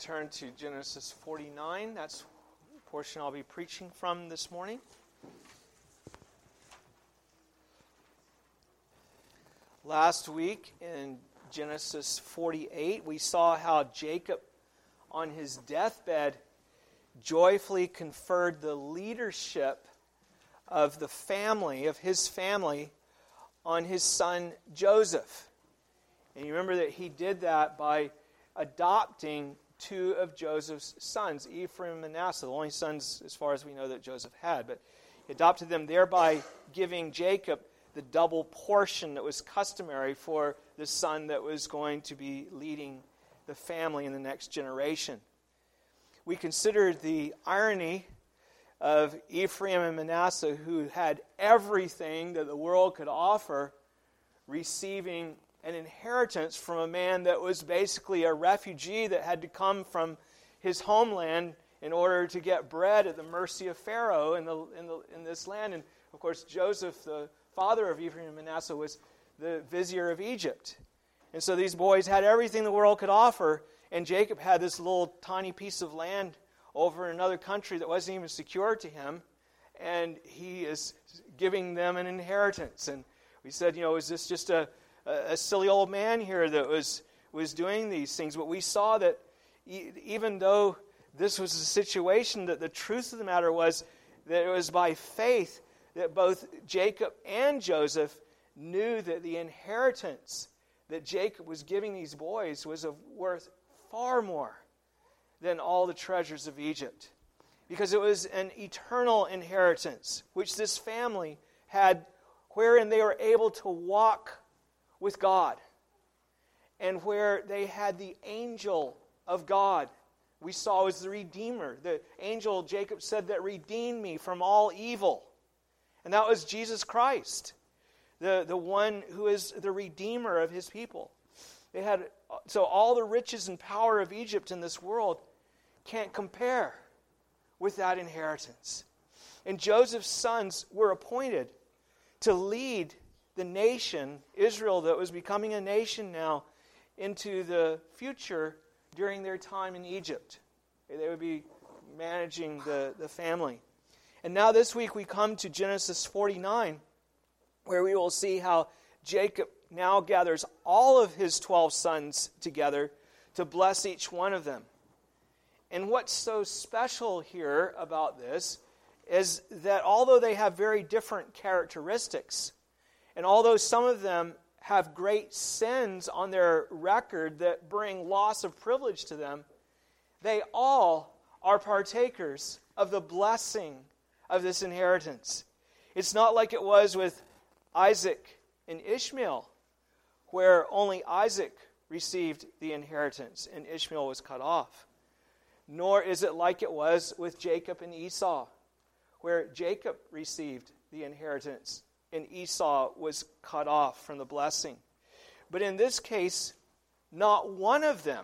turn to Genesis 49. That's the portion I'll be preaching from this morning. Last week in Genesis 48, we saw how Jacob, on his deathbed, joyfully conferred the leadership of the family, of his family, on his son Joseph. And you remember that he did that by adopting two of Joseph's sons, Ephraim and Manasseh, the only sons, as far as we know, that Joseph had. But he adopted them, thereby giving Jacob the double portion that was customary for the son that was going to be leading the family in the next generation. We considered the irony of Ephraim and Manasseh, who had everything that the world could offer, receiving an inheritance from a man that was basically a refugee that had to come from his homeland in order to get bread at the mercy of Pharaoh in this land. And of course, Joseph, the father of Ephraim and Manasseh, was the vizier of Egypt. And so these boys had everything the world could offer, and Jacob had this little tiny piece of land over in another country that wasn't even secure to him, and he is giving them an inheritance. And we said, is this just a silly old man here that was doing these things? But we saw that even though this was a situation, that the truth of the matter was that it was by faith that both Jacob and Joseph knew that the inheritance that Jacob was giving these boys was worth far more than all the treasures of Egypt, because it was an eternal inheritance which this family had, wherein they were able to walk with God, and where they had the angel of God we saw as the Redeemer. The angel, Jacob said, that redeemed me from all evil. And that was Jesus Christ, the one who is the Redeemer of his people. So all the riches and power of Egypt in this world can't compare with that inheritance. And Joseph's sons were appointed to lead the nation, Israel, that was becoming a nation now, into the future during their time in Egypt. They would be managing the family. And now this week we come to Genesis 49, where we will see how Jacob now gathers all of his 12 sons together to bless each one of them. And what's so special here about this is that although they have very different characteristics, and although some of them have great sins on their record that bring loss of privilege to them, they all are partakers of the blessing of this inheritance. It's not like it was with Isaac and Ishmael, where only Isaac received the inheritance and Ishmael was cut off. Nor is it like it was with Jacob and Esau, where Jacob received the inheritance and Esau was cut off from the blessing. But in this case, not one of them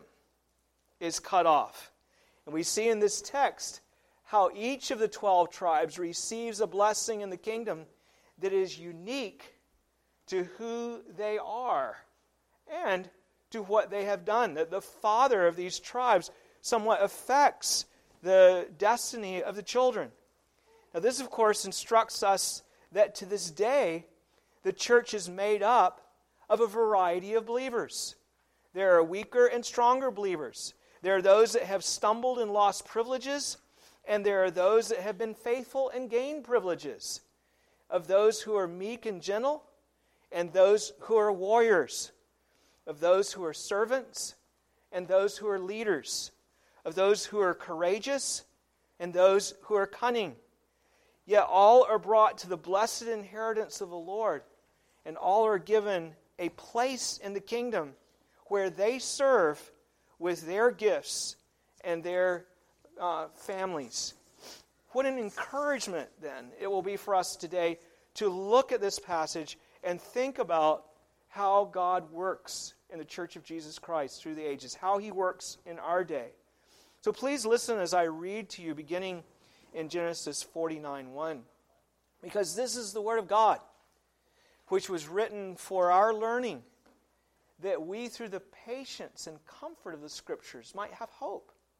is cut off. And we see in this text how each of the 12 tribes receives a blessing in the kingdom that is unique to who they are and to what they have done. That the father of these tribes somewhat affects the destiny of the children. Now this, of course, instructs us that to this day, the church is made up of a variety of believers. There are weaker and stronger believers. There are those that have stumbled and lost privileges, and there are those that have been faithful and gained privileges. Of those who are meek and gentle, and those who are warriors. Of those who are servants, and those who are leaders. Of those who are courageous, and those who are cunning. Yet all are brought to the blessed inheritance of the Lord, and all are given a place in the kingdom where they serve with their gifts and their families. What an encouragement, then, it will be for us today to look at this passage and think about how God works in the Church of Jesus Christ through the ages, how He works in our day. So please listen as I read to you, beginning in Genesis 49:1, because this is the Word of God, which was written for our learning, that we through the patience and comfort of the Scriptures might have hope.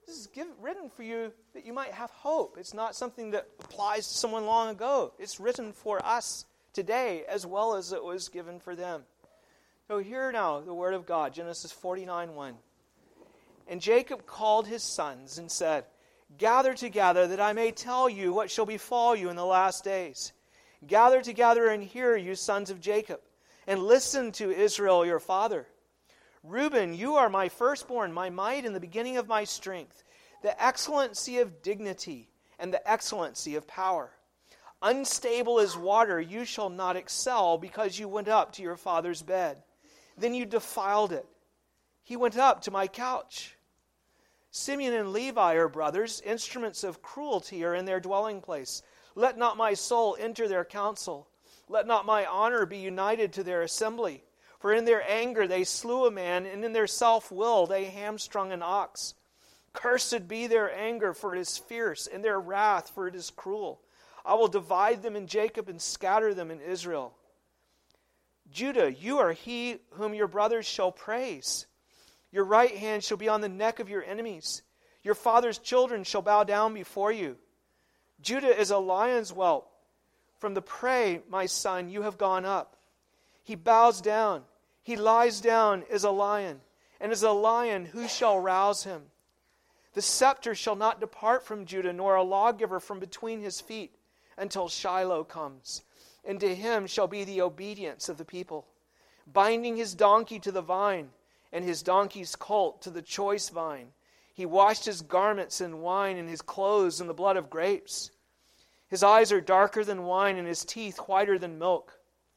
This is written for you that you might have hope. It's not something that applies to someone long ago. It's written for us today as well as it was given for them. So hear now the word of God, Genesis 49:1. And Jacob called his sons and said, Gather together that I may tell you what shall befall you in the last days. Gather together and hear, you sons of Jacob, and listen to Israel your father. Reuben, you are my firstborn, my might and the beginning of my strength, the excellency of dignity and the excellency of power. Unstable as water, you shall not excel because you went up to your father's bed. Then you defiled it. He went up to my couch. Simeon and Levi are brothers. Instruments of cruelty are in their dwelling place. Let not my soul enter their council. Let not my honor be united to their assembly. For in their anger they slew a man, and in their self-will they hamstrung an ox. Cursed be their anger, for it is fierce, and their wrath, for it is cruel. I will divide them in Jacob and scatter them in Israel. Judah, you are he whom your brothers shall praise. Your right hand shall be on the neck of your enemies. Your father's children shall bow down before you. Judah is a lion's whelp. From the prey, my son, you have gone up. He bows down. He lies down as a lion. And as a lion, who shall rouse him? The scepter shall not depart from Judah, nor a lawgiver from between his feet, until Shiloh comes. And to him shall be the obedience of the people, binding his donkey to the vine, and his donkey's colt to the choice vine. He washed his garments in wine, and his clothes in the blood of grapes. His eyes are darker than wine, and his teeth whiter than milk.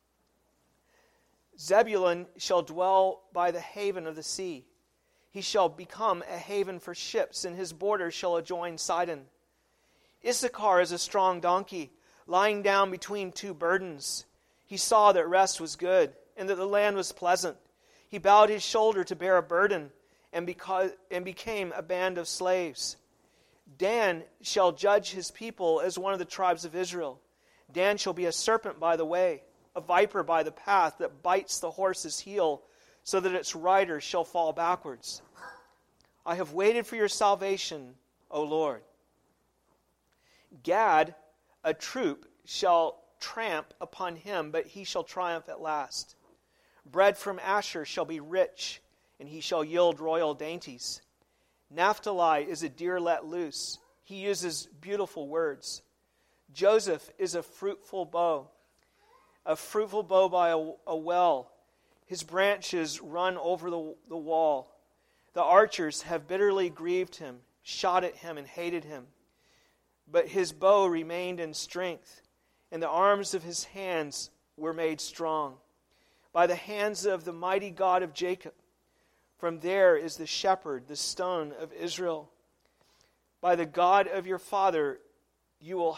Zebulun shall dwell by the haven of the sea. He shall become a haven for ships, and his borders shall adjoin Sidon. Issachar is a strong donkey, lying down between two burdens. He saw that rest was good, and that the land was pleasant. He bowed his shoulder to bear a burden, and became a band of slaves. Dan shall judge his people as one of the tribes of Israel. Dan shall be a serpent by the way, a viper by the path that bites the horse's heel, so that its rider shall fall backwards. I have waited for your salvation, O Lord. Gad, a troop, shall tramp upon him, but he shall triumph at last. Bread from Asher shall be rich, and he shall yield royal dainties. Naphtali is a deer let loose. He uses beautiful words. Joseph is a fruitful bow by a well. His branches run over the wall. The archers have bitterly grieved him, shot at him, and hated him. But his bow remained in strength, and the arms of his hands were made strong. By the hands of the mighty God of Jacob. From there is the shepherd, the stone of Israel. By the God of your father, your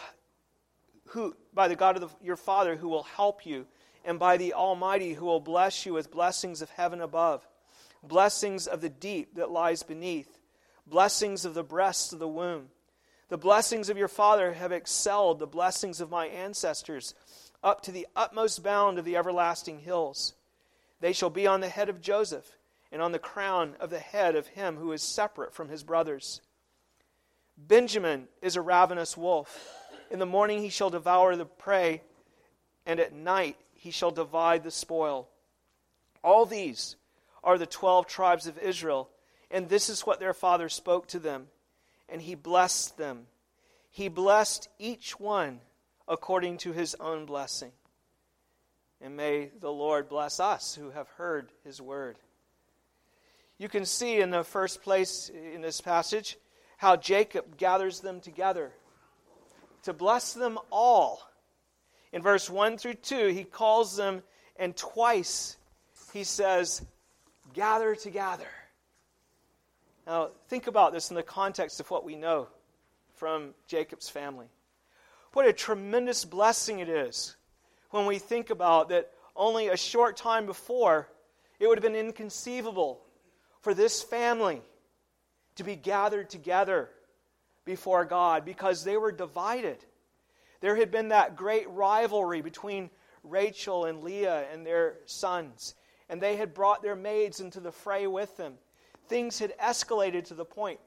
father who will help you, and by the Almighty who will bless you with blessings of heaven above, blessings of the deep that lies beneath, blessings of the breasts of the womb. The blessings of your father have excelled the blessings of my ancestors, up to the utmost bound of the everlasting hills. They shall be on the head of Joseph, and on the crown of the head of him who is separate from his brothers. Benjamin is a ravenous wolf. In the morning he shall devour the prey, and at night he shall divide the spoil. All these are the 12 tribes of Israel, and this is what their father spoke to them. And he blessed them. He blessed each one according to his own blessing. And may the Lord bless us who have heard his word. You can see in the first place in this passage how Jacob gathers them together to bless them all. In verse 1 through 2, he calls them, and twice he says, gather together. Now, think about this in the context of what we know from Jacob's family. What a tremendous blessing it is when we think about that only a short time before, it would have been inconceivable for this family to be gathered together before God because they were divided. There had been that great rivalry between Rachel and Leah and their sons, and they had brought their maids into the fray with them. Things had escalated to the point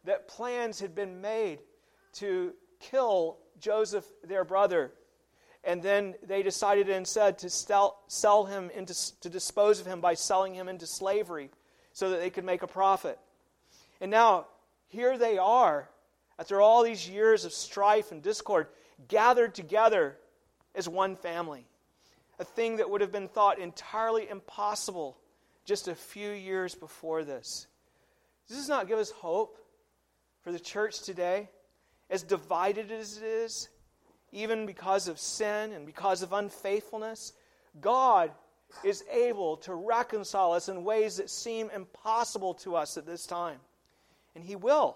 that plans had been made to kill Joseph, their brother. And then they decided instead to sell him to dispose of him by selling him into slavery so that they could make a profit. And now, here they are, after all these years of strife and discord, gathered together as one family. A thing that would have been thought entirely impossible just a few years before this. Does this not give us hope for the church today? As divided as it is, even because of sin and because of unfaithfulness, God is able to reconcile us in ways that seem impossible to us at this time. And He will.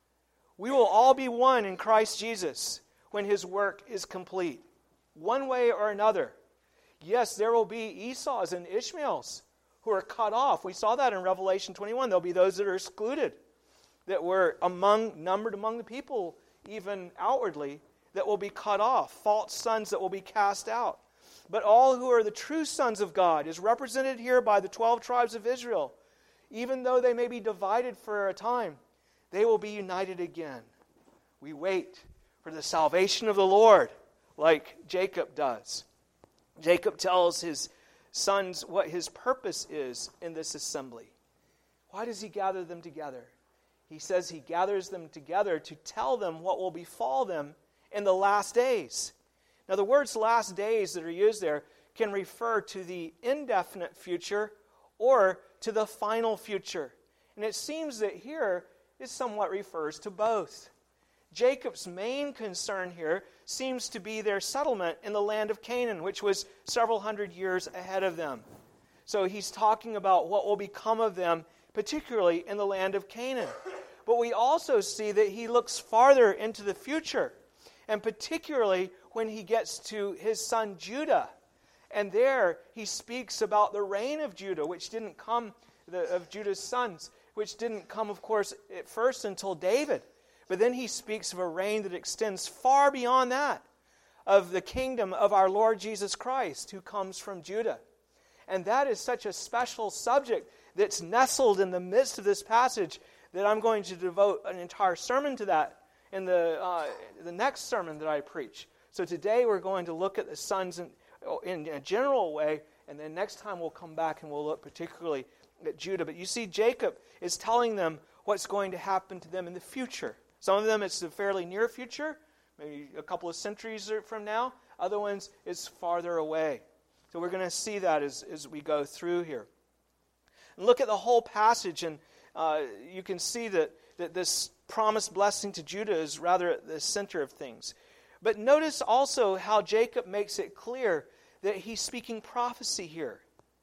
We will all be one in Christ Jesus when His work is complete, one way or another. Yes, there will be Esau's and Ishmael's who are cut off. We saw that in Revelation 21. There'll be those that are excluded, that were numbered among the people, even outwardly, that will be cut off, false sons that will be cast out. But all who are the true sons of God is represented here by the 12 tribes of Israel. Even though they may be divided for a time, they will be united again. We wait for the salvation of the Lord, like Jacob does. Jacob tells his sons what his purpose is in this assembly. Why does he gather them together? He says he gathers them together to tell them what will befall them in the last days. Now, the words last days that are used there can refer to the indefinite future or to the final future. And it seems that here it somewhat refers to both. Jacob's main concern here seems to be their settlement in the land of Canaan, which was several hundred years ahead of them. So he's talking about what will become of them, particularly in the land of Canaan. But we also see that he looks farther into the future, and particularly when he gets to his son Judah. And there he speaks about the reign of Judah, which didn't come, of Judah's sons, which didn't come, of course, at first until David. But then he speaks of a reign that extends far beyond that, of the kingdom of our Lord Jesus Christ, who comes from Judah. And that is such a special subject that's nestled in the midst of this passage that I'm going to devote an entire sermon to that in the next sermon that I preach. So today we're going to look at the sons in a general way, and then next time we'll come back and we'll look particularly at Judah. But you see, Jacob is telling them what's going to happen to them in the future. Some of them it's the fairly near future, maybe a couple of centuries from now. Other ones it's farther away. So we're going to see that as we go through here. And look at the whole passage, and you can see that this promised blessing to Judah is rather at the center of things. But notice also how Jacob makes it clear that he's speaking prophecy here.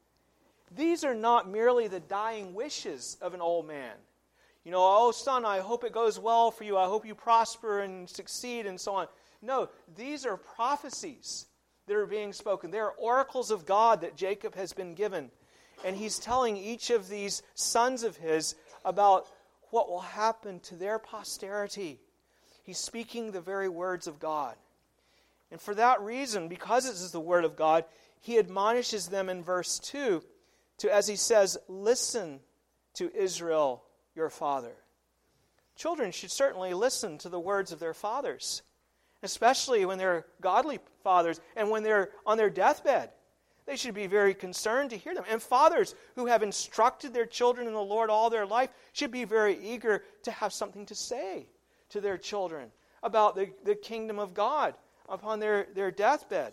These are not merely the dying wishes of an old man. You know, oh son, I hope it goes well for you. I hope you prosper and succeed and so on. No, these are prophecies that are being spoken. They are oracles of God that Jacob has been given. And he's telling each of these sons of his about what will happen to their posterity. He's speaking the very words of God. And for that reason, because this is the word of God, he admonishes them in verse 2 to, as he says, listen to Israel, your father. Children should certainly listen to the words of their fathers, especially when they're godly fathers and when they're on their deathbed. They should be very concerned to hear them. And fathers who have instructed their children in the Lord all their life should be very eager to have something to say to their children about the kingdom of God upon their deathbed.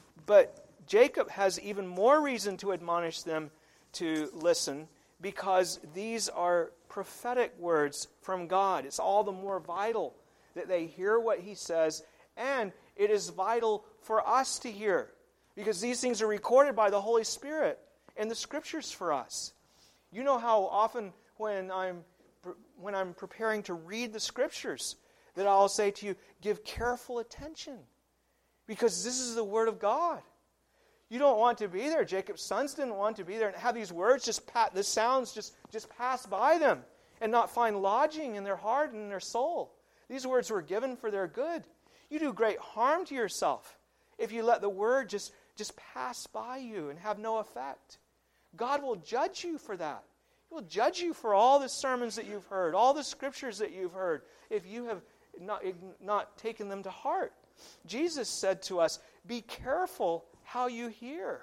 But Jacob has even more reason to admonish them to listen, because these are prophetic words from God. It's all the more vital that they hear what he says, and it is vital for us to hear, because these things are recorded by the Holy Spirit in the Scriptures for us. You know how often when I'm preparing to read the Scriptures that I'll say to you, give careful attention, because this is the Word of God. You don't want to be there. Jacob's sons didn't want to be there and have these words the sounds just pass by them and not find lodging in their heart and in their soul. These words were given for their good. You do great harm to yourself if you let the word just pass by you and have no effect. God will judge you for that. He will judge you for all the sermons that you've heard, all the scriptures that you've heard, if you have not taken them to heart. Jesus said to us, be careful how you hear.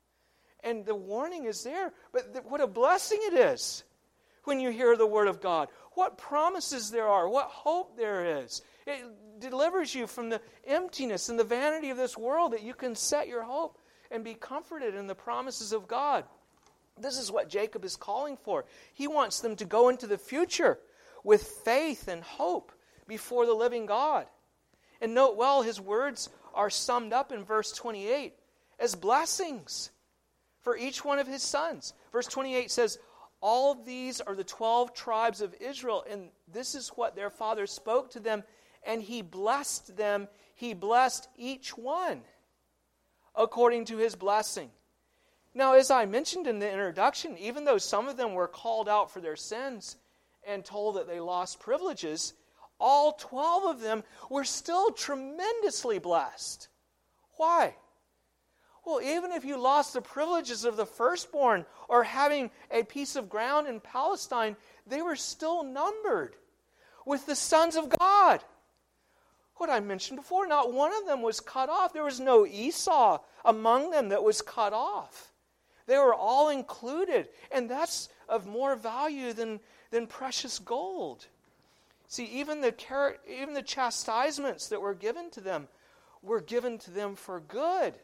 And the warning is there. But what a blessing it is when you hear the Word of God. What promises there are. What hope there is. It delivers you from the emptiness and the vanity of this world, that you can set your hope and be comforted in the promises of God. This is what Jacob is calling for. He wants them to go into the future with faith and hope before the living God. And note well, his words are summed up in verse 28 as blessings for each one of his sons. Verse 28 says, all of these are the 12 tribes of Israel, and this is what their father spoke to them, and he blessed them. He blessed each one according to his blessing. Now, as I mentioned in the introduction, even though some of them were called out for their sins and told that they lost privileges, all 12 of them were still tremendously blessed. Why? Well, even if you lost the privileges of the firstborn or having a piece of ground in Palestine, they were still numbered with the sons of God. What I mentioned before, not one of them was cut off. There was no Esau among them that was cut off. They were all included, and that's of more value than precious gold. See, even the chastisements that were given to them were given to them for good,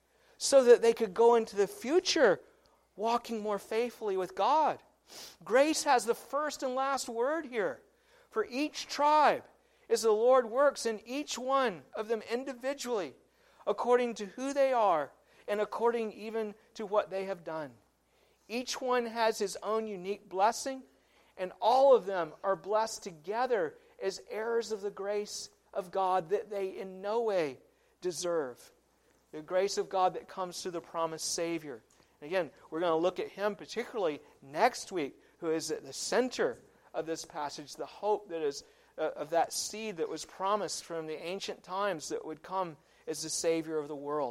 so that they could go into the future walking more faithfully with God. Grace has the first and last word here. For each tribe, as the Lord works in each one of them individually, according to who they are, and according even to what they have done. Each one has his own unique blessing, and all of them are blessed together as heirs of the grace of God that they in no way deserve. The grace of God that comes through the promised Savior. And again, we're going to look at him particularly next week, who is at the center of this passage, the hope that is of that seed that was promised from the ancient times that would come as the Savior of the world.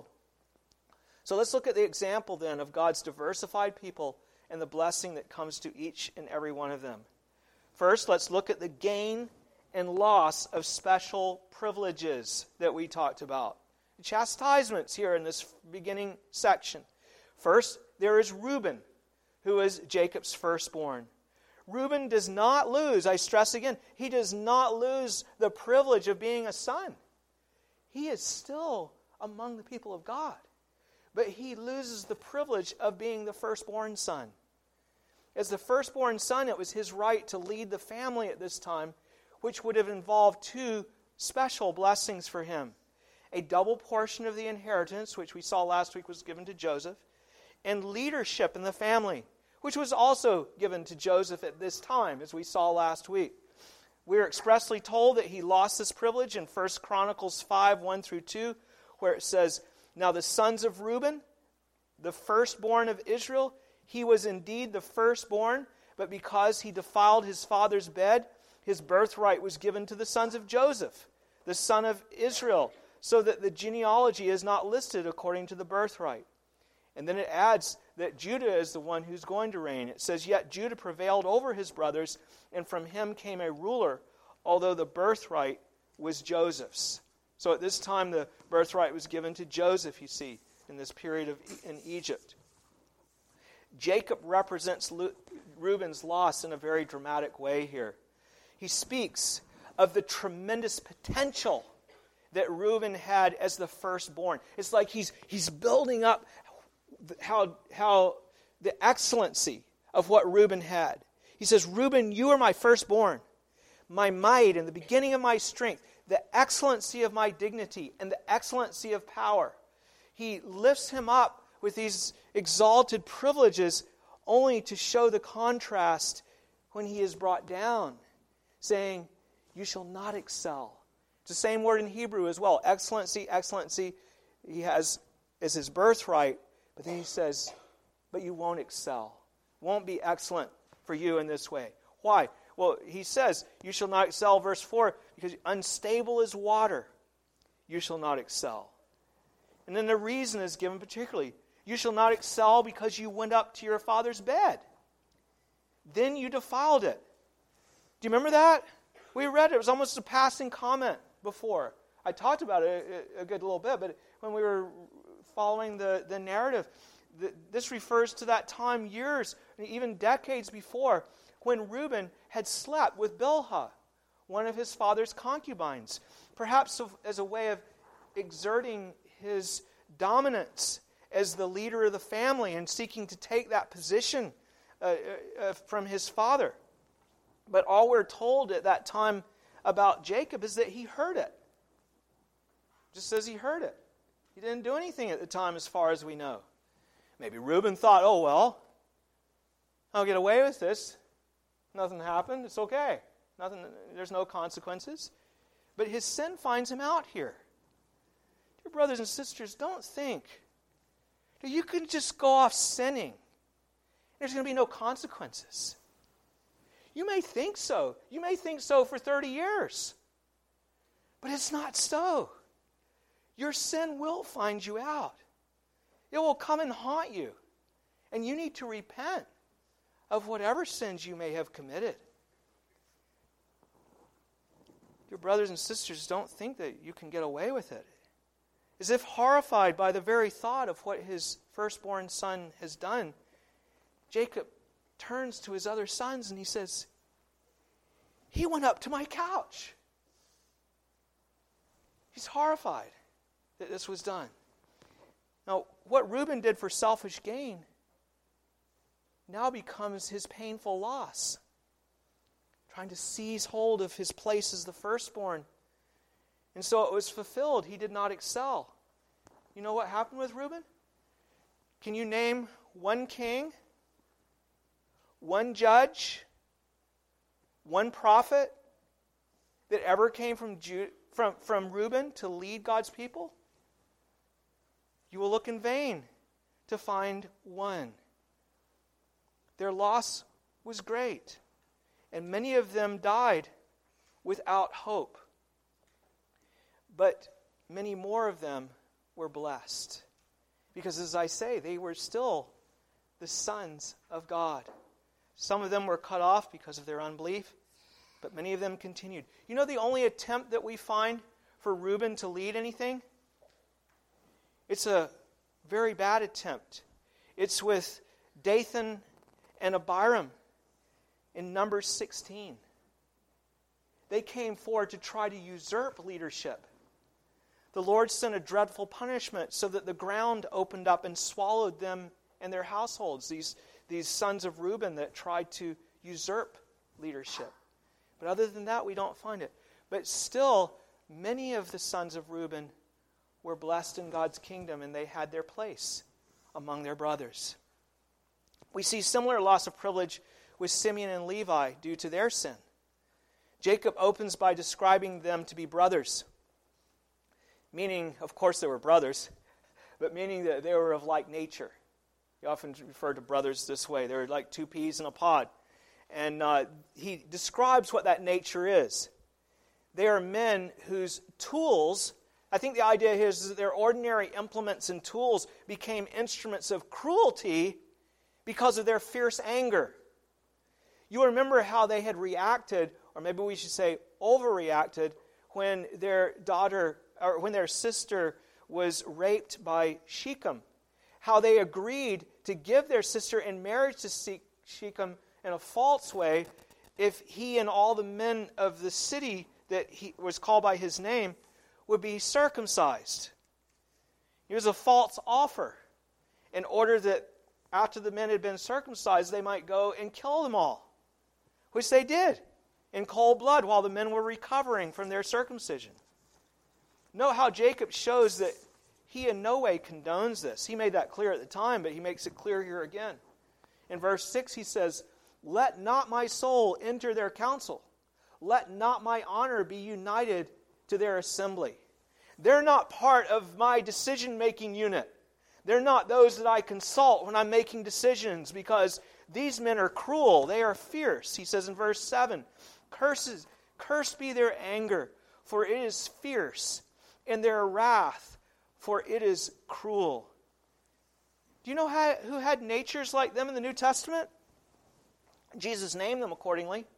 So let's look at the example then of God's diversified people and the blessing that comes to each and every one of them. First, let's look at the gain and loss of special privileges that we talked about. The chastisements here in this beginning section. First, there is Reuben, who is Jacob's firstborn. Reuben does not lose, I stress again, he does not lose the privilege of being a son. He is still among the people of God. But he loses the privilege of being the firstborn son. As the firstborn son, it was his right to lead the family at this time, which would have involved two special blessings for him. A double portion of the inheritance, which we saw last week was given to Joseph, and leadership in the family, which was also given to Joseph at this time, as we saw last week. We are expressly told that he lost this privilege in 1 Chronicles 5, 1 through 2, where it says, now the sons of Reuben, the firstborn of Israel, he was indeed the firstborn, but because he defiled his father's bed, his birthright was given to the sons of Joseph, the son of Israel, so that the genealogy is not listed according to the birthright. And then it adds that Judah is the one who's going to reign. It says, yet Judah prevailed over his brothers, and from him came a ruler, although the birthright was Joseph's. So at this time, the birthright was given to Joseph, you see, in this period in Egypt. Jacob represents Reuben's loss in a very dramatic way here. He speaks of the tremendous potential that Reuben had as the firstborn. It's like he's building up how the excellency of what Reuben had. He says, Reuben, you are my firstborn, my might and the beginning of my strength, the excellency of my dignity and the excellency of power. He lifts him up with these exalted privileges only to show the contrast when he is brought down, saying, you shall not excel. It's the same word in Hebrew as well. Excellency, excellency, he has as his birthright, but then he says, but you won't excel. Won't be excellent for you in this way. Why? Well, he says, you shall not excel, verse 4, because unstable as water, you shall not excel. And then the reason is given particularly, you shall not excel because you went up to your father's bed. then you defiled it. Do you remember that? We read it. It was almost a passing comment before. I talked about it a good little bit, but when we were following the narrative, this refers to that time years, even decades before, when Reuben had slept with Bilhah, one of his father's concubines, perhaps as a way of exerting his dominance as the leader of the family and seeking to take that position from his father. But all we're told at that time about Jacob is that he heard it. Just says he heard it. He didn't do anything at the time as far as we know. Maybe Reuben thought, oh well, I'll get away with this. Nothing happened. It's okay. There's no consequences. But his sin finds him out here. Dear brothers and sisters, don't think that you can just go off sinning. There's going to be no consequences. You may think so. You may think so for 30 years. But it's not so. Your sin will find you out. It will come and haunt you. And you need to repent of whatever sins you may have committed. Dear brothers and sisters, don't think that you can get away with it. As if horrified by the very thought of what his firstborn son has done, Jacob turns to his other sons and he says, he went up to my couch. He's horrified that this was done. Now, what Reuben did for selfish gain now becomes his painful loss. Trying to seize hold of his place as the firstborn. And so it was fulfilled. He did not excel. You know what happened with Reuben? Can you name one king, one judge, one prophet that ever came from Reuben to lead God's people? You will look in vain to find one. Their loss was great, and many of them died without hope. But many more of them were blessed, because as I say, they were still the sons of God. Some of them were cut off because of their unbelief, but many of them continued. You know the only attempt that we find for Reuben to lead anything? It's a very bad attempt. It's with Dathan and Abiram in Numbers 16. They came forward to try to usurp leadership. The Lord sent a dreadful punishment so that the ground opened up and swallowed them and their households, these sons of Reuben that tried to usurp leadership. But other than that, we don't find it. But still, many of the sons of Reuben were blessed in God's kingdom, and they had their place among their brothers. We see similar loss of privilege with Simeon and Levi due to their sin. Jacob opens by describing them to be brothers, meaning, of course, they were brothers, but meaning that they were of like nature. He often referred to brothers this way. They were like two peas in a pod. And he describes what that nature is. They are men whose tools, I think the idea here is that their ordinary implements and tools became instruments of cruelty because of their fierce anger. You remember how they had reacted, or maybe we should say overreacted, when their daughter, or when their sister was raped by Shechem. How they agreed to give their sister in marriage to Shechem in a false way if he and all the men of the city that he was called by his name would be circumcised. It was a false offer in order that after the men had been circumcised, they might go and kill them all, which they did in cold blood while the men were recovering from their circumcision. Note how Jacob shows that he in no way condones this. He made that clear at the time, but he makes it clear here again. In verse 6 he says, "Let not my soul enter their council. Let not my honor be united to their assembly." They're not part of my decision-making unit. They're not those that I consult when I'm making decisions, because these men are cruel. They are fierce. He says in verse 7, Cursed be their anger, for it is fierce, and their wrath, for it is cruel. Do you know who had natures like them in the New Testament? Jesus named them accordingly.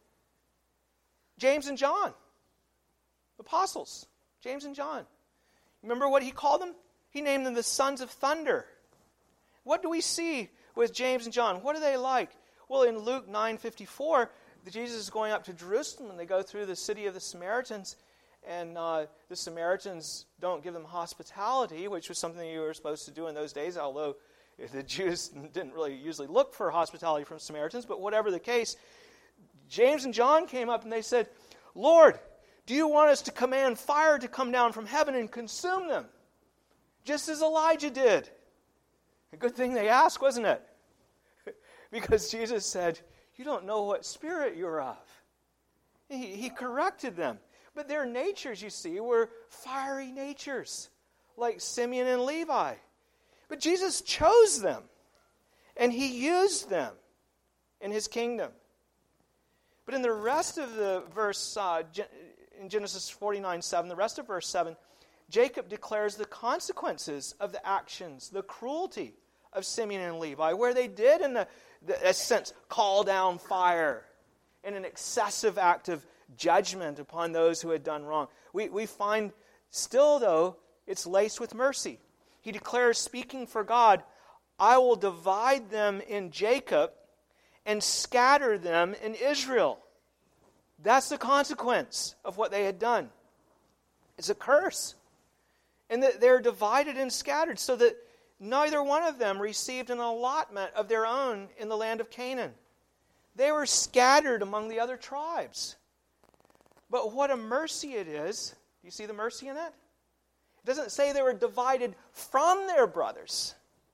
James and John, apostles, James and John. Remember what he called them? He named them the sons of thunder. What do we see with James and John? What are they like? Well, in Luke 9:54, Jesus is going up to Jerusalem, and they go through the city of the Samaritans, and the Samaritans don't give them hospitality, which was something you were supposed to do in those days, although the Jews didn't really usually look for hospitality from Samaritans. But whatever the case, James and John came up and they said, "Lord, do you want us to command fire to come down from heaven and consume them, just as Elijah did?" A good thing they asked, wasn't it? Because Jesus said, "You don't know what spirit you're of." He corrected them. But their natures, you see, were fiery natures, like Simeon and Levi. But Jesus chose them, and he used them in his kingdom. But in the rest of the verse, in Genesis 49:7, the rest of verse 7, Jacob declares the consequences of the actions, the cruelty of Simeon and Levi, where they did, in a sense, call down fire in an excessive act of judgment upon those who had done wrong. We find still, though, it's laced with mercy. He declares, speaking for God, "I will divide them in Jacob and scatter them in Israel." That's the consequence of what they had done. It's a curse. And that they're divided and scattered so that neither one of them received an allotment of their own in the land of Canaan. They were scattered among the other tribes. But what a mercy it is. Do you see the mercy in it? It doesn't say they were divided from their brothers,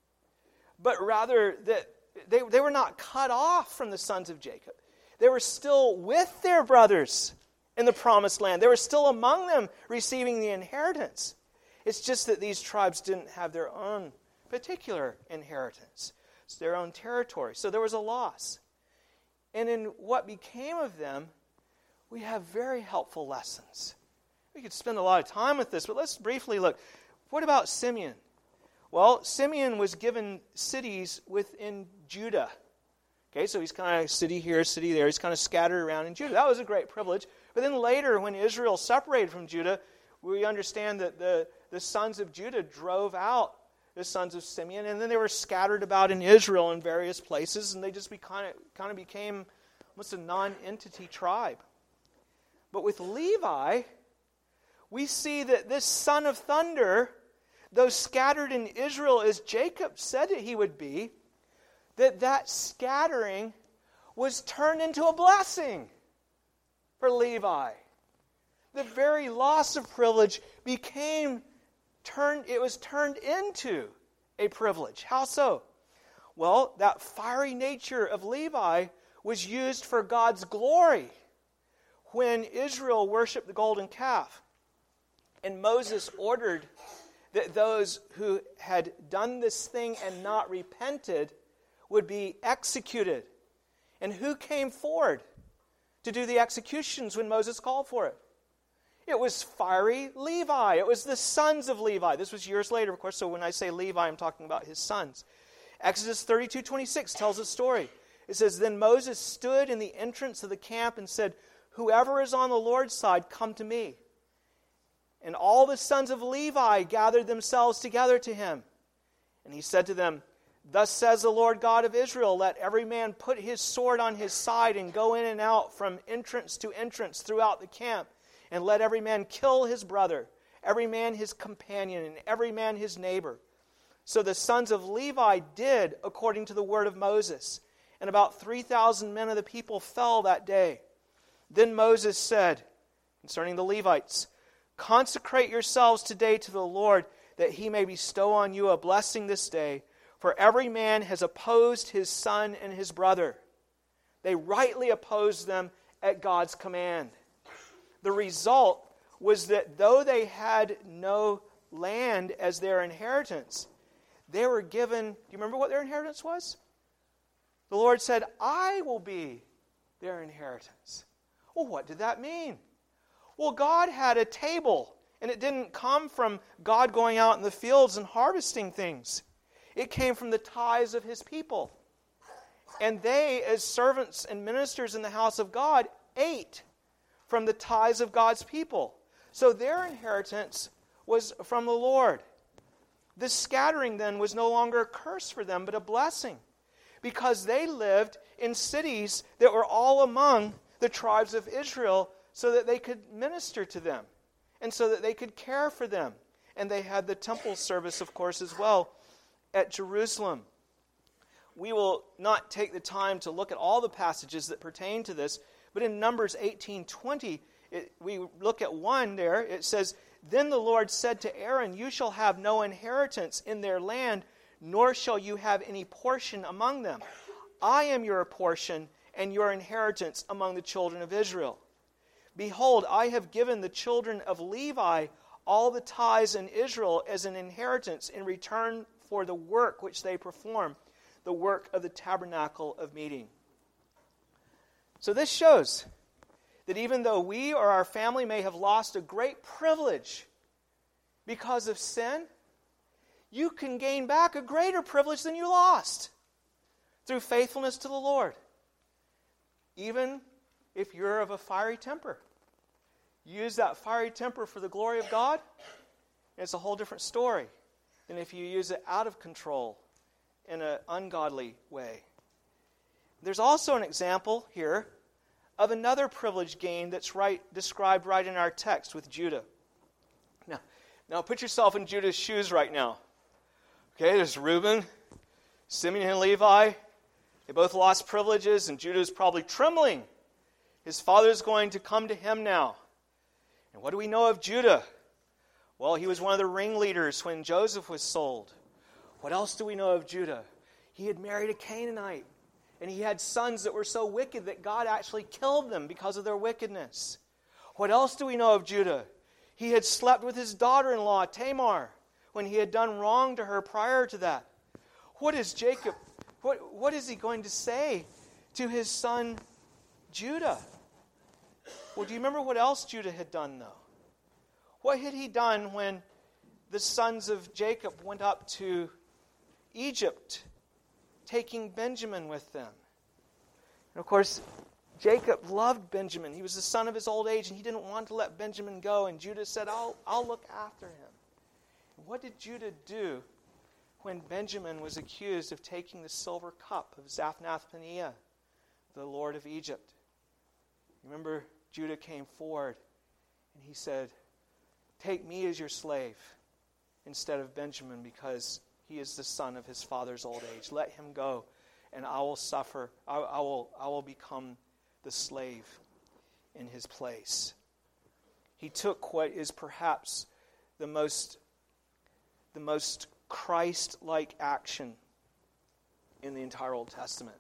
but rather that they were not cut off from the sons of Jacob. They were still with their brothers in the promised land. They were still among them receiving the inheritance. It's just that these tribes didn't have their own particular inheritance. It's their own territory. So there was a loss. And in what became of them, we have very helpful lessons. We could spend a lot of time with this, but let's briefly look. What about Simeon? Well, Simeon was given cities within Judah. Okay, so he's kind of city here, city there. He's kind of scattered around in Judah. That was a great privilege. But then later, when Israel separated from Judah, we understand that the sons of Judah drove out the sons of Simeon, and then they were scattered about in Israel in various places, and they just kind of became almost a non-entity tribe. But with Levi, we see that this son of thunder, though scattered in Israel as Jacob said that he would be, that scattering was turned into a blessing for Levi. The very loss of privilege was turned into a privilege. How so? Well, that fiery nature of Levi was used for God's glory when Israel worshipped the golden calf. And Moses ordered that those who had done this thing and not repented would be executed. And who came forward to do the executions when Moses called for it? It was fiery Levi. It was the sons of Levi. This was years later, of course, so when I say Levi, I'm talking about his sons. Exodus 32:26 tells a story. It says, "Then Moses stood in the entrance of the camp and said, 'Whoever is on the Lord's side, come to me.' And all the sons of Levi gathered themselves together to him. And he said to them, 'Thus says the Lord God of Israel, let every man put his sword on his side and go in and out from entrance to entrance throughout the camp. And let every man kill his brother, every man his companion, and every man his neighbor.' So the sons of Levi did according to the word of Moses. And about 3,000 men of the people fell that day. Then Moses said, concerning the Levites, 'Consecrate yourselves today to the Lord, that he may bestow on you a blessing this day. For every man has opposed his son and his brother.' They rightly opposed them at God's command. The result was that though they had no land as their inheritance, they were given, do you remember what their inheritance was? The Lord said, 'I will be their inheritance.' Well, what did that mean? Well, God had a table, and it didn't come from God going out in the fields and harvesting things. It came from the tithes of his people. And they, as servants and ministers in the house of God, ate from the tithes of God's people. So their inheritance was from the Lord. This scattering then was no longer a curse for them, but a blessing, because they lived in cities that were all among the tribes of Israel, so that they could minister to them and so that they could care for them. And they had the temple service, of course, as well at Jerusalem. We will not take the time to look at all the passages that pertain to this, but in Numbers 18:20, we look at one there. It says, "Then the Lord said to Aaron, you shall have no inheritance in their land, nor shall you have any portion among them. I am your portion and your inheritance among the children of Israel. Behold, I have given the children of Levi all the tithes in Israel as an inheritance in return for the work which they perform, the work of the tabernacle of meeting." So this shows that even though we or our family may have lost a great privilege because of sin, you can gain back a greater privilege than you lost through faithfulness to the Lord. Even if you're of a fiery temper, use that fiery temper for the glory of God, and it's a whole different story than if you use it out of control in an ungodly way. There's also an example here of another privilege gained that's described right in our text with Judah. Now put yourself in Judah's shoes right now. Okay, there's Reuben, Simeon, and Levi. They both lost privileges, and Judah's probably trembling. His father's going to come to him now. And what do we know of Judah? Well, he was one of the ringleaders when Joseph was sold. What else do we know of Judah? He had married a Canaanite, and he had sons that were so wicked that God actually killed them because of their wickedness. What else do we know of Judah? He had slept with his daughter-in-law, Tamar, when he had done wrong to her prior to that. What is Jacob? What is he going to say to his son Judah? Well, do you remember what else Judah had done, though? What had he done when the sons of Jacob went up to Egypt, taking Benjamin with them? And of course, Jacob loved Benjamin. He was the son of his old age, and he didn't want to let Benjamin go. And Judah said, I'll look after him. And what did Judah do when Benjamin was accused of taking the silver cup of Zaphnath-Paneah, the lord of Egypt? Remember, Judah came forward and he said, "Take me as your slave instead of Benjamin, because he is the son of his father's old age. Let him go, and I will suffer. I will become the slave in his place." He took what is perhaps the most Christ-like action in the entire Old Testament.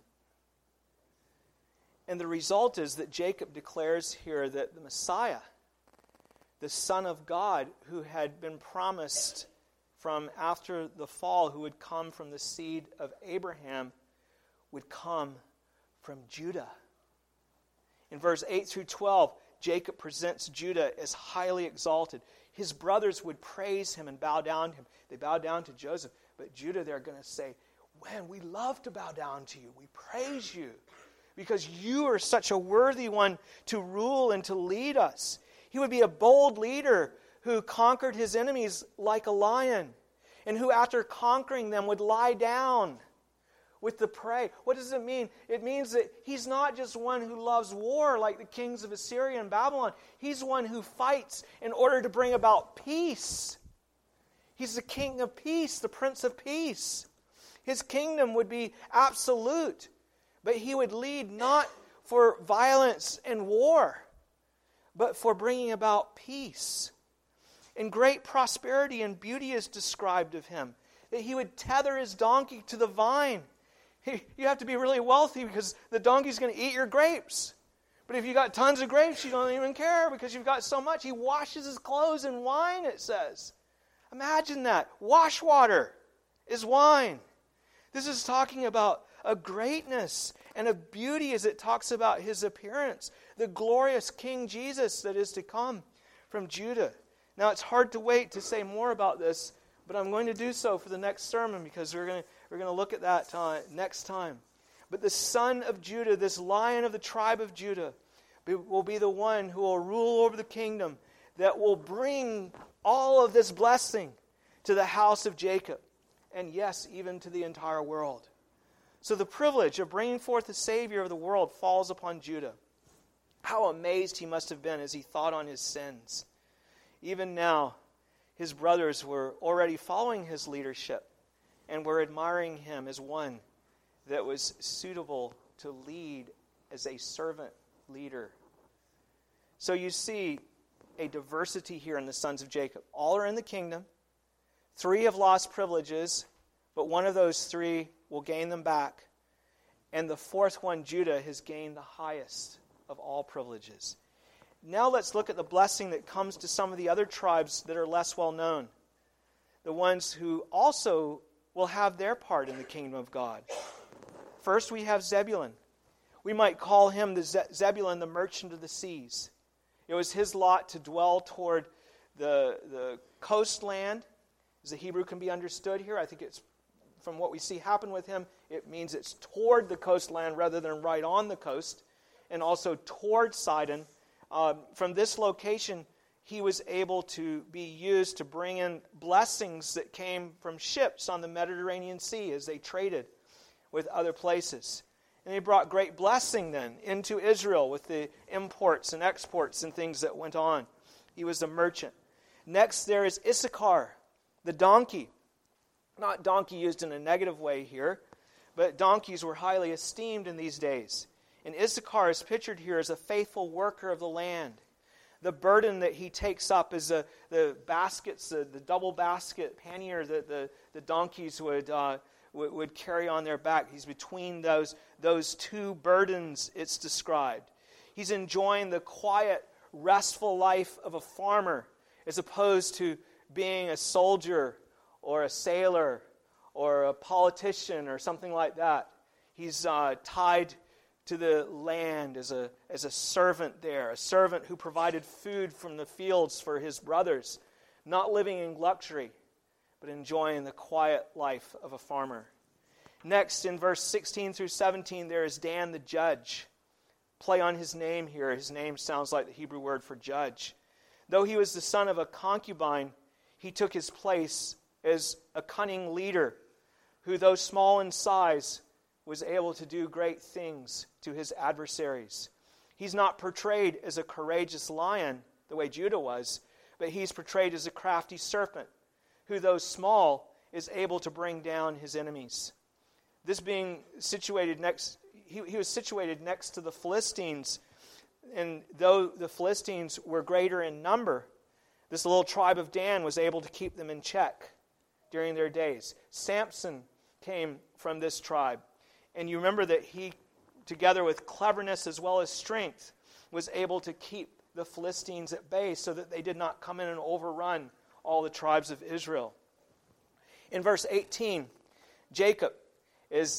And the result is that Jacob declares here that the Messiah, the Son of God, who had been promised from after the fall, who would come from the seed of Abraham, would come from Judah. In verse 8 through 12, Jacob presents Judah as highly exalted. His brothers would praise him and bow down to him. They bow down to Joseph. But Judah, they're going to say, "Man, we love to bow down to you. We praise you because you are such a worthy one to rule and to lead us." He would be a bold leader who conquered his enemies like a lion, and who after conquering them would lie down with the prey. What does it mean? It means that he's not just one who loves war like the kings of Assyria and Babylon. He's one who fights in order to bring about peace. He's the king of peace, the prince of peace. His kingdom would be absolute, but he would lead not for violence and war, but for bringing about peace. And great prosperity and beauty is described of him, that he would tether his donkey to the vine. You have to be really wealthy because the donkey's going to eat your grapes. But if you got tons of grapes, you don't even care because you've got so much. He washes his clothes in wine, it says. Imagine that. Wash water is wine. This is talking about a greatness and a beauty as it talks about his appearance. The glorious King Jesus that is to come from Judah. Now, it's hard to wait to say more about this, but I'm going to do so for the next sermon because we're going to look at that next time. But the Son of Judah, this Lion of the tribe of Judah, will be the one who will rule over the kingdom that will bring all of this blessing to the house of Jacob. And yes, even to the entire world. So the privilege of bringing forth the Savior of the world falls upon Judah. How amazed he must have been as he thought on his sins. Even now, his brothers were already following his leadership and were admiring him as one that was suitable to lead as a servant leader. So you see a diversity here in the sons of Jacob. All are in the kingdom. 3 have lost privileges, but one of those 3 will gain them back. And the 4th one, Judah, has gained the highest of all privileges. Now let's look at the blessing that comes to some of the other tribes that are less well known. The ones who also will have their part in the kingdom of God. First we have Zebulun. We might call him Zebulun, the merchant of the seas. It was his lot to dwell toward the coastland, as the Hebrew can be understood here. I think it's from what we see happen with him, it means it's toward the coastland rather than right on the coast, and also toward Sidon. From this location, he was able to be used to bring in blessings that came from ships on the Mediterranean Sea as they traded with other places. And he brought great blessing then into Israel with the imports and exports and things that went on. He was a merchant. Next there is Issachar, the donkey. Not donkey used in a negative way here, but donkeys were highly esteemed in these days. And Issachar is pictured here as a faithful worker of the land. The burden that he takes up is the baskets, the double basket pannier that the donkeys would carry on their back. He's between those 2 burdens, it's described. He's enjoying the quiet, restful life of a farmer as opposed to being a soldier or a sailor or a politician or something like that. He's tied to the land as a servant there, a servant who provided food from the fields for his brothers, not living in luxury, but enjoying the quiet life of a farmer. Next, in verse 16 through 17, there is Dan the judge. Play on his name here. His name sounds like the Hebrew word for judge. Though he was the son of a concubine, he took his place as a cunning leader who, though small in size, was able to do great things to his adversaries. He's not portrayed as a courageous lion, the way Judah was, but he's portrayed as a crafty serpent who, though small, is able to bring down his enemies. This being situated next, he was situated next to the Philistines, and though the Philistines were greater in number, this little tribe of Dan was able to keep them in check during their days. Samson came from this tribe, and you remember that he, together with cleverness as well as strength, was able to keep the Philistines at bay so that they did not come in and overrun all the tribes of Israel. In verse 18, Jacob is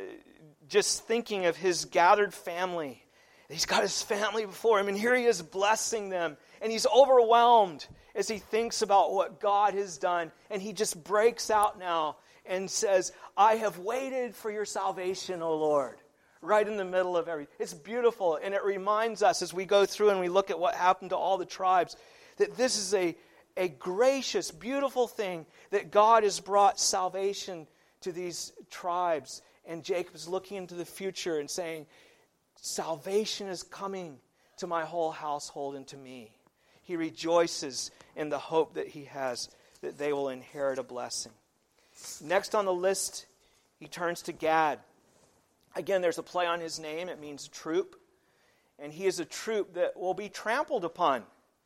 just thinking of his gathered family. He's got his family before him, and here he is blessing them. And he's overwhelmed as he thinks about what God has done. And he just breaks out now and says, I have waited for your salvation, O Lord. Right in the middle of everything. It's beautiful, and it reminds us as we go through and we look at what happened to all the tribes, that this is a gracious, beautiful thing, that God has brought salvation to these tribes. And Jacob is looking into the future and saying, salvation is coming to my whole household and to me. He rejoices in the hope that he has that they will inherit a blessing. Next on the list, he turns to Gad. Again, there's a play on his name. It means troop. And he is a troop that will be trampled upon.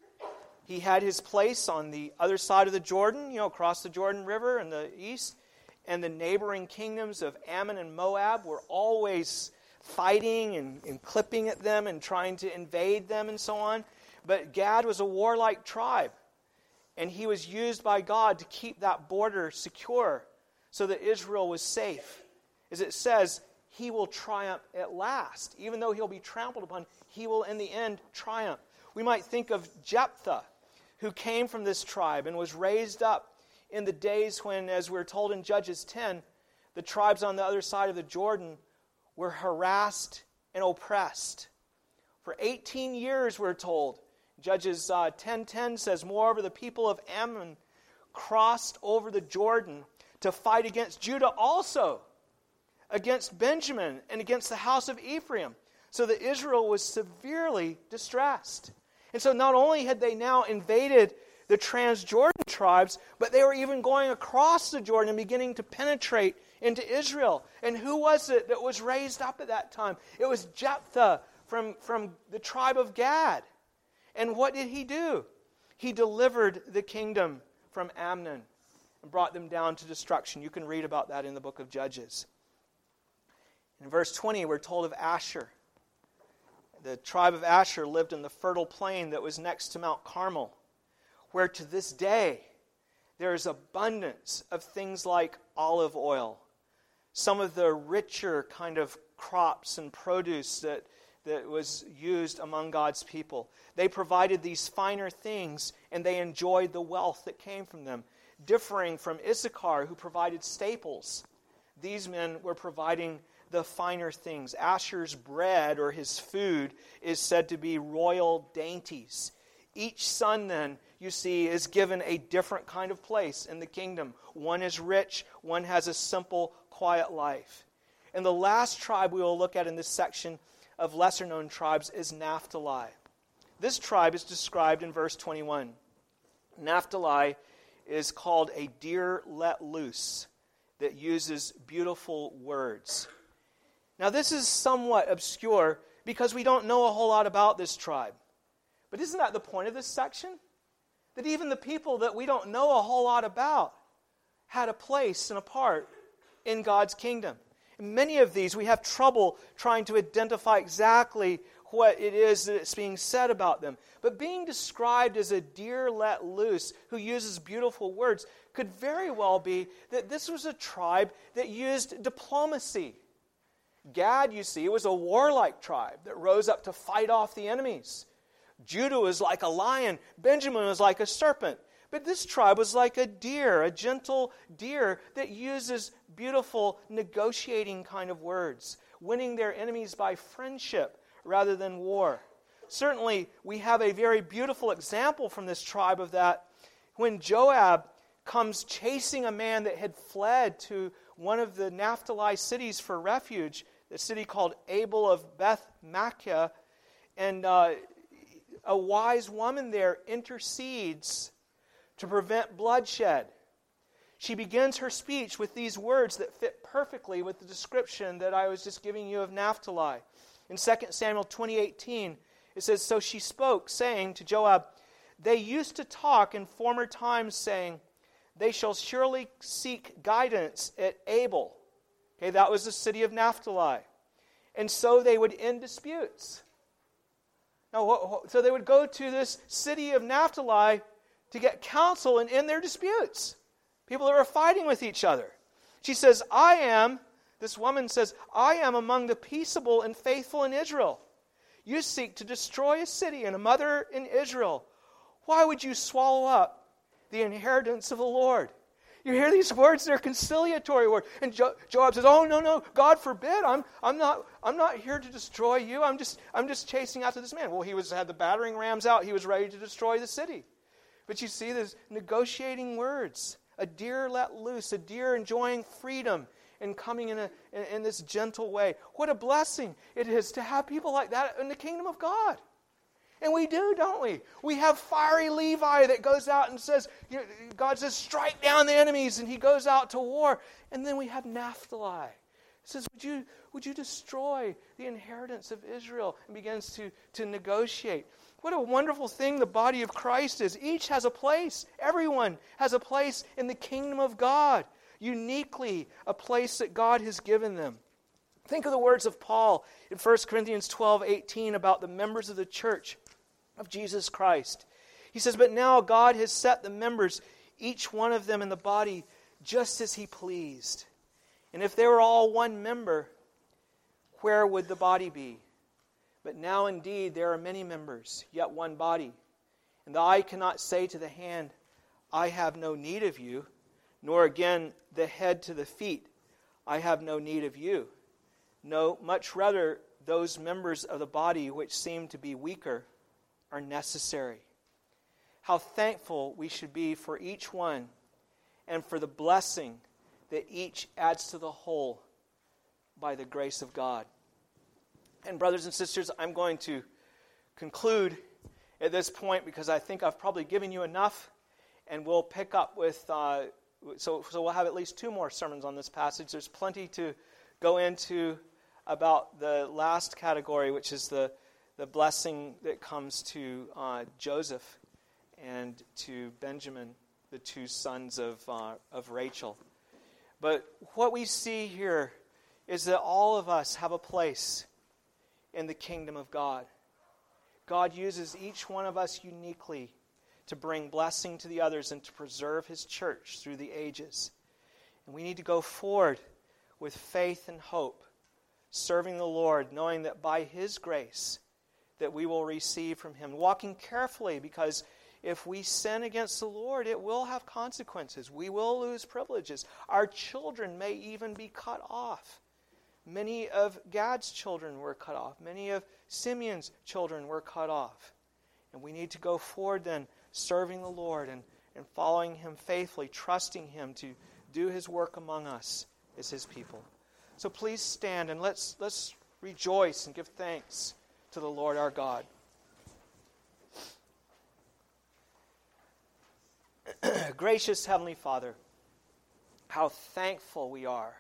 He had his place on the other side of the Jordan, across the Jordan River in the east. And the neighboring kingdoms of Ammon and Moab were always fighting and clipping at them and trying to invade them and so on. But Gad was a warlike tribe. And he was used by God to keep that border secure so that Israel was safe. As it says, he will triumph at last. Even though he'll be trampled upon, he will in the end triumph. We might think of Jephthah, who came from this tribe and was raised up in the days when, as we're told in Judges 10, the tribes on the other side of the Jordan were harassed and oppressed. For 18 years, we're told. Judges 10:10 says, moreover, the people of Ammon crossed over the Jordan to fight against Judah also, against Benjamin, and against the house of Ephraim, so that Israel was severely distressed. And so not only had they now invaded the Transjordan tribes, but they were even going across the Jordan and beginning to penetrate into Israel. And who was it that was raised up at that time? It was Jephthah from the tribe of Gad. And what did he do? He delivered the kingdom from Ammon and brought them down to destruction. You can read about that in the book of Judges. In verse 20, we're told of Asher. The tribe of Asher lived in the fertile plain that was next to Mount Carmel, where to this day there is abundance of things like olive oil, some of the richer kind of crops and produce that was used among God's people. They provided these finer things, and they enjoyed the wealth that came from them, differing from Issachar, who provided staples. These men were providing the finer things. Asher's bread, or his food, is said to be royal dainties. Each son, then, you see, is given a different kind of place in the kingdom. One is rich, one has a simple, quiet life. And the last tribe we will look at in this section of lesser-known tribes is Naphtali. This tribe is described in verse 21. Naphtali is called a deer let loose that uses beautiful words. Now, this is somewhat obscure because we don't know a whole lot about this tribe. But isn't that the point of this section? That even the people that we don't know a whole lot about had a place and a part in God's kingdom. In many of these, we have trouble trying to identify exactly what it is that's being said about them. But being described as a deer let loose who uses beautiful words could very well be that this was a tribe that used diplomacy. Gad, you see, was a warlike tribe that rose up to fight off the enemies. Judah was like a lion. Benjamin was like a serpent. But this tribe was like a deer, a gentle deer that uses beautiful negotiating kind of words, winning their enemies by friendship rather than war. Certainly, we have a very beautiful example from this tribe of that when Joab comes chasing a man that had fled to one of the Naphtali cities for refuge, the city called Abel of Beth Machah, and a wise woman there intercedes to prevent bloodshed. She begins her speech with these words that fit perfectly with the description that I was just giving you of Naphtali. In 2 Samuel 20:18, it says, so she spoke, saying to Joab, they used to talk in former times, saying, they shall surely seek guidance at Abel. Okay, that was the city of Naphtali. And so they would end disputes. Now, so they would go to this city of Naphtali to get counsel and end their disputes. People that were fighting with each other. She says, this woman says, I am among the peaceable and faithful in Israel. You seek to destroy a city and a mother in Israel. Why would you swallow up the inheritance of the Lord? You hear these words, they're conciliatory words. And Joab says, oh, no, God forbid, I'm not here to destroy you. I'm just chasing after this man. Well, he had the battering rams out. He was ready to destroy the city. But you see, there's negotiating words. A deer let loose, a deer enjoying freedom and coming in this gentle way. What a blessing it is to have people like that in the kingdom of God. And we do, don't we? We have fiery Levi that goes out and says, God says, strike down the enemies, and he goes out to war. And then we have Naphtali. He says, would you destroy the inheritance of Israel? And begins to negotiate. What a wonderful thing the body of Christ is. Each has a place. Everyone has a place in the kingdom of God. Uniquely a place that God has given them. Think of the words of Paul in 1 Corinthians 12:18 about the members of the church of Jesus Christ. He says, but now God has set the members, each one of them in the body, just as he pleased. And if they were all one member, where would the body be? But now indeed there are many members, yet one body. And the eye cannot say to the hand, I have no need of you, nor again the head to the feet, I have no need of you. No, much rather, those members of the body which seem to be weaker are necessary. How thankful we should be for each one and for the blessing that each adds to the whole by the grace of God. And brothers and sisters, I'm going to conclude at this point because I think I've probably given you enough, and we'll pick up with, so we'll have at least 2 more sermons on this passage. There's plenty to go into about the last category, which is the blessing that comes to Joseph and to Benjamin, the 2 sons of Rachel. But what we see here is that all of us have a place in the kingdom of God. God uses each one of us uniquely to bring blessing to the others and to preserve His church through the ages. And we need to go forward with faith and hope, serving the Lord, knowing that by His grace that we will receive from Him, walking carefully, because if we sin against the Lord, it will have consequences. We will lose privileges. Our children may even be cut off. Many of Gad's children were cut off. Many of Simeon's children were cut off. And we need to go forward then, serving the Lord and following Him faithfully, trusting Him to do His work among us as His people. So please stand and let's rejoice and give thanks to the Lord our God. Gracious Heavenly Father, how thankful we are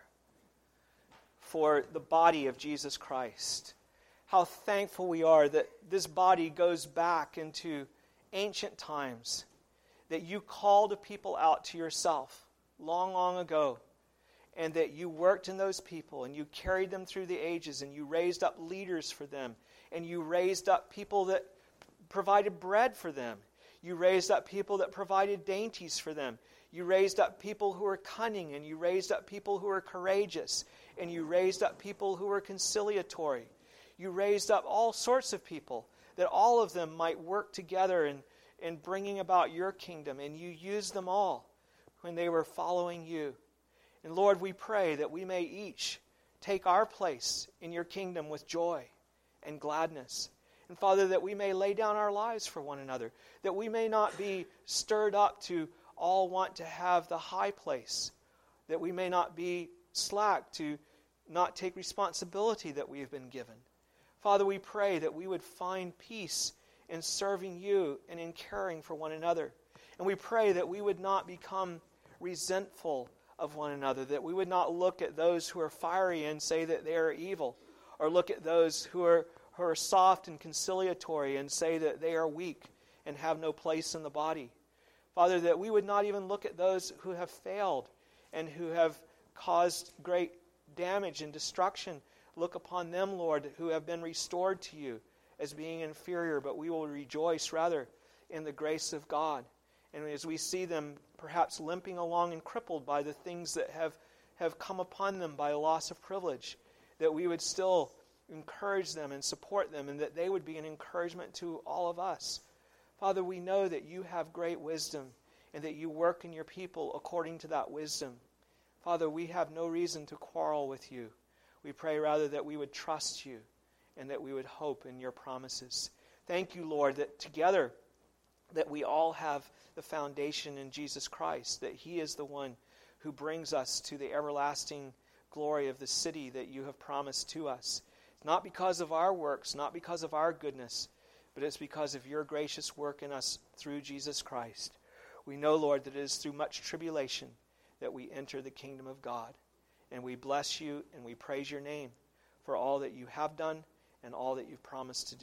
for the body of Jesus Christ. How thankful we are that this body goes back into ancient times, that you called a people out to yourself long, long ago, and that you worked in those people, and you carried them through the ages, and you raised up leaders for them, and you raised up people that provided bread for them. You raised up people that provided dainties for them. You raised up people who were cunning, and you raised up people who were courageous, and you raised up people who were conciliatory. You raised up all sorts of people, that all of them might work together in bringing about your kingdom, and you used them all when they were following you. And Lord, we pray that we may each take our place in your kingdom with joy and gladness. And Father, that we may lay down our lives for one another, that we may not be stirred up to all want to have the high place, that we may not be slack to not take responsibility that we have been given. Father, we pray that we would find peace in serving you and in caring for one another. And we pray that we would not become resentful of one another, that we would not look at those who are fiery and say that they are evil, or look at those who are soft and conciliatory and say that they are weak and have no place in the body. Father, that we would not even look at those who have failed and who have caused great damage and destruction. Look upon them, Lord, who have been restored to you as being inferior, but we will rejoice rather in the grace of God. And as we see them perhaps limping along and crippled by the things that have come upon them by a loss of privilege, that we would still encourage them and support them, and that they would be an encouragement to all of us. Father, we know that you have great wisdom and that you work in your people according to that wisdom. Father, we have no reason to quarrel with you. We pray rather that we would trust you and that we would hope in your promises. Thank you, Lord, that together that we all have the foundation in Jesus Christ, that He is the one who brings us to the everlasting glory of the city that you have promised to us. Not because of our works, not because of our goodness, but it's because of your gracious work in us through Jesus Christ. We know, Lord, that it is through much tribulation that we enter the kingdom of God. And we bless you and we praise your name for all that you have done and all that you've promised to do.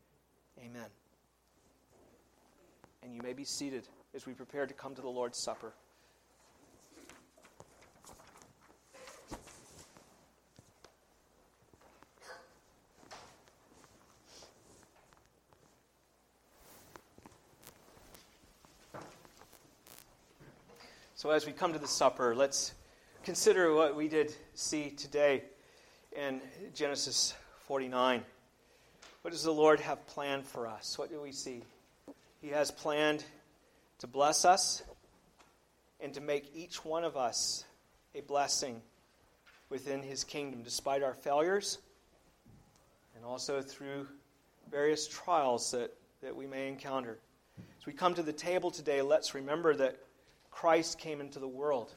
Amen. And you may be seated as we prepare to come to the Lord's Supper. So as we come to the supper, let's consider what we did see today in Genesis 49. What does the Lord have planned for us? What do we see? He has planned to bless us and to make each one of us a blessing within his kingdom, despite our failures and also through various trials that we may encounter. As we come to the table today, let's remember that Christ came into the world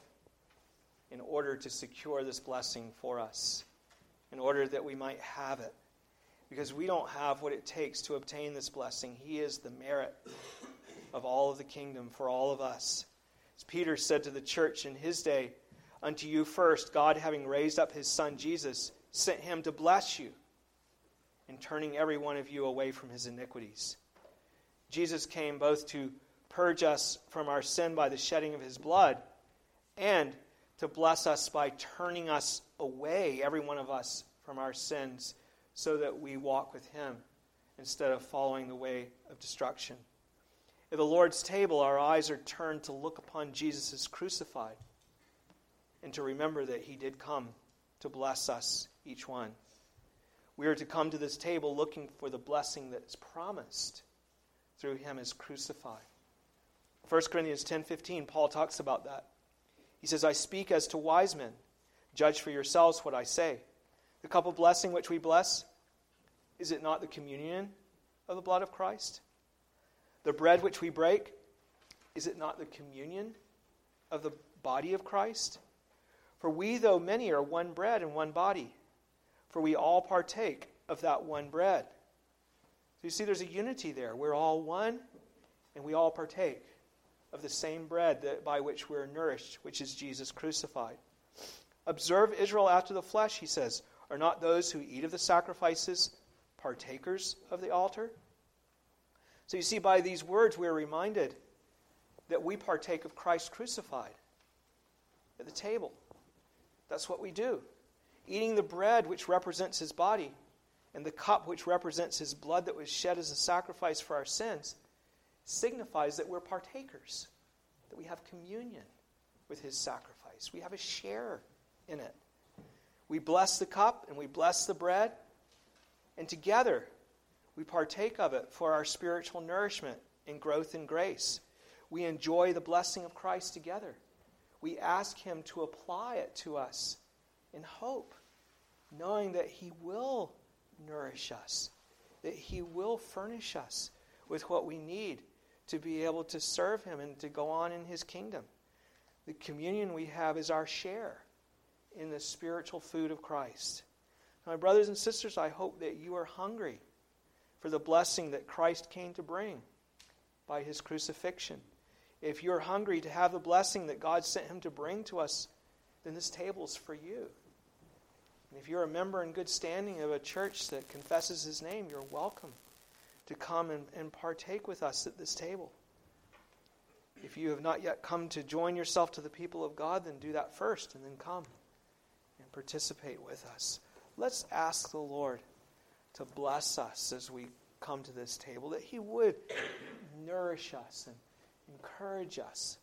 in order to secure this blessing for us, in order that we might have it. Because we don't have what it takes to obtain this blessing. He is the merit of all of the kingdom for all of us. As Peter said to the church in his day, "Unto you first, God, having raised up his Son Jesus, sent him to bless you, in turning every one of you away from his iniquities." Jesus came both to purge us from our sin by the shedding of his blood, and to bless us by turning us away, every one of us, from our sins, so that we walk with him instead of following the way of destruction. At the Lord's table, our eyes are turned to look upon Jesus as crucified and to remember that he did come to bless us, each one. We are to come to this table looking for the blessing that's promised through him as crucified. 1 Corinthians 10:15, Paul talks about that. He says, "I speak as to wise men. Judge for yourselves what I say. The cup of blessing which we bless, is it not the communion of the blood of Christ? The bread which we break, is it not the communion of the body of Christ? For we, though many, are one bread and one body, for we all partake of that one bread." So you see there's a unity there. We're all one, and we all partake of the same bread by which we're nourished, which is Jesus crucified. "Observe Israel after the flesh," he says. "Are not those who eat of the sacrifices partakers of the altar?" So you see, by these words, we are reminded that we partake of Christ crucified at the table. That's what we do. Eating the bread which represents his body and the cup which represents his blood that was shed as a sacrifice for our sins signifies that we're partakers, that we have communion with his sacrifice. We have a share in it. We bless the cup and we bless the bread, and together we partake of it for our spiritual nourishment and growth in grace. We enjoy the blessing of Christ together. We ask him to apply it to us in hope, knowing that he will nourish us, that he will furnish us with what we need to be able to serve him and to go on in his kingdom. The communion we have is our share in the spiritual food of Christ. My brothers and sisters, I hope that you are hungry for the blessing that Christ came to bring by his crucifixion. If you're hungry to have the blessing that God sent him to bring to us, then this table is for you. And if you're a member in good standing of a church that confesses his name, you're welcome to come and partake with us at this table. If you have not yet come to join yourself to the people of God, then do that first and then come and participate with us. Let's ask the Lord to bless us as we come to this table, that he would nourish us and encourage us.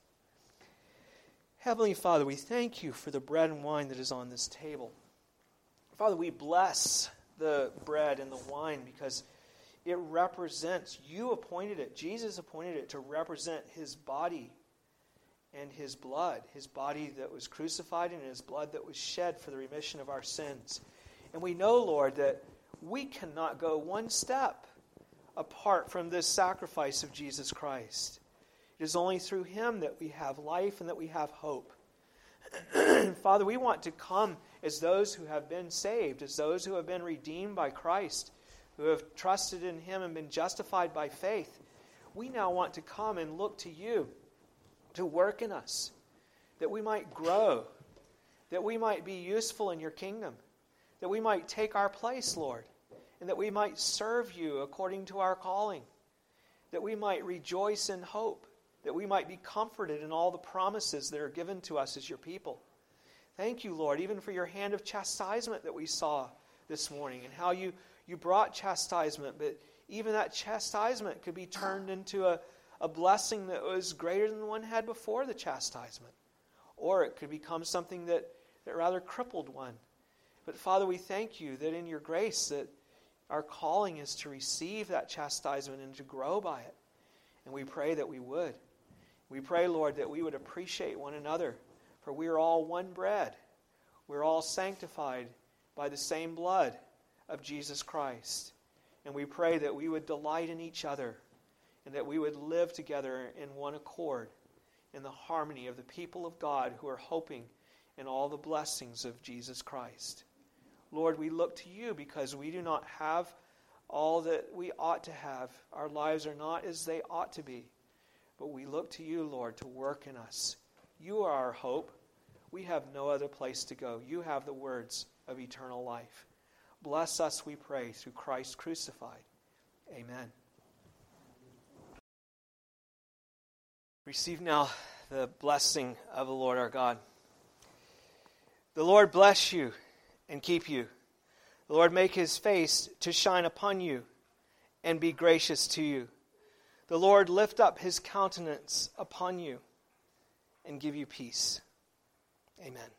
Heavenly Father, we thank you for the bread and wine that is on this table. Father, we bless the bread and the wine because it represents, you appointed it, Jesus appointed it to represent his body and his blood, his body that was crucified and his blood that was shed for the remission of our sins. And we know, Lord, that we cannot go one step apart from this sacrifice of Jesus Christ. It is only through him that we have life and that we have hope. Father, we want to come as those who have been saved, as those who have been redeemed by Christ, who have trusted in him and been justified by faith. We now want to come and look to you to work in us, that we might grow, that we might be useful in your kingdom, that we might take our place, Lord, and that we might serve you according to our calling, that we might rejoice in hope, that we might be comforted in all the promises that are given to us as your people. Thank you, Lord, even for your hand of chastisement that we saw this morning, and how you brought chastisement, but even that chastisement could be turned into a blessing that was greater than the one had before the chastisement. Or it could become something that rather crippled one. But Father, we thank you that in your grace that our calling is to receive that chastisement and to grow by it. And we pray that we would. We pray, Lord, that we would appreciate one another, for we are all one bread. We're all sanctified by the same blood of Jesus Christ. And we pray that we would delight in each other and that we would live together in one accord in the harmony of the people of God who are hoping in all the blessings of Jesus Christ. Lord, we look to you because we do not have all that we ought to have. Our lives are not as they ought to be. But we look to you, Lord, to work in us. You are our hope. We have no other place to go. You have the words of eternal life. Bless us, we pray, through Christ crucified. Amen. Receive now the blessing of the Lord our God. The Lord bless you and keep you. The Lord make his face to shine upon you and be gracious to you. The Lord lift up his countenance upon you and give you peace. Amen.